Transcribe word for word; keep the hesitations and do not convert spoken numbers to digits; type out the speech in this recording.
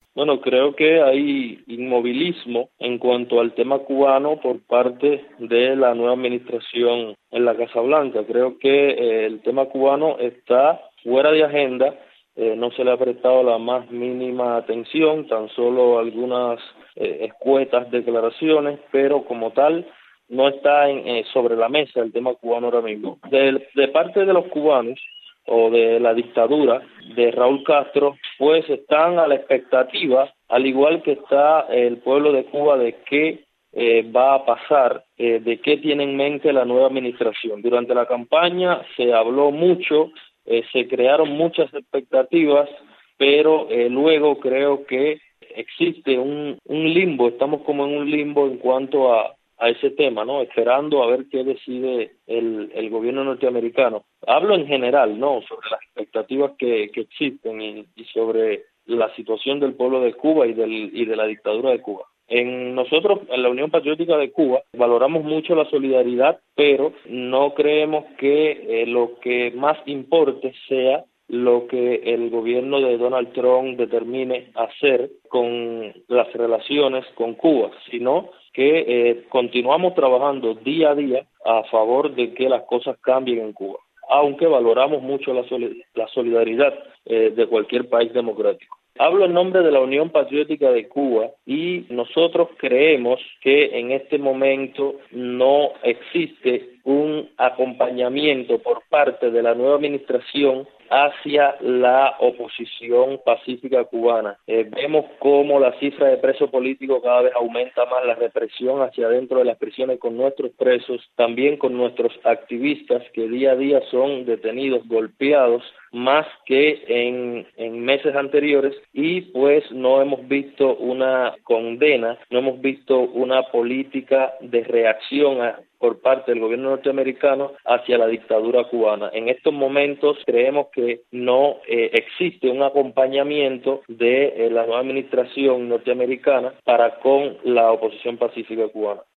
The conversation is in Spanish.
Bueno, creo que hay inmovilismo en cuanto al tema cubano por parte de la nueva administración en la Casa Blanca. Creo que eh, el tema cubano está fuera de agenda, eh, no se le ha prestado la más mínima atención, tan solo algunas eh, escuetas declaraciones, pero como tal no está en, eh, sobre la mesa el tema cubano ahora mismo. De, de parte de los cubanos, o de la dictadura de Raúl Castro, pues están a la expectativa, al igual que está el pueblo de Cuba, de qué eh, va a pasar, eh, de qué tiene en mente la nueva administración. Durante la campaña se habló mucho, eh, se crearon muchas expectativas, pero eh, luego creo que existe un, un limbo, estamos como en un limbo en cuanto a a ese tema, ¿no? Esperando a ver qué decide el, el gobierno norteamericano. Hablo en general, ¿no? Sobre las expectativas que, que existen y, y sobre la situación del pueblo de Cuba y, del, y de la dictadura de Cuba. En nosotros, en la Unión Patriótica de Cuba, valoramos mucho la solidaridad, pero no creemos que eh, lo que más importe sea lo que el gobierno de Donald Trump determine hacer con las relaciones con Cuba, sino que eh, continuamos trabajando día a día a favor de que las cosas cambien en Cuba, aunque valoramos mucho la, soli- la solidaridad eh, de cualquier país democrático. Hablo en nombre de la Unión Patriótica de Cuba y nosotros creemos que en este momento no existe un acompañamiento por parte de la nueva administración hacia la oposición pacífica cubana. Eh, vemos cómo la cifra de presos políticos cada vez aumenta más, la represión hacia adentro de las prisiones con nuestros presos, también con nuestros activistas que día a día son detenidos, golpeados, más que en, en meses anteriores, y pues no hemos visto una condena, no hemos visto una política de reacción a por parte del gobierno norteamericano hacia la dictadura cubana. En estos momentos creemos que no eh, existe un acompañamiento de eh, la nueva administración norteamericana para con la oposición pacífica cubana.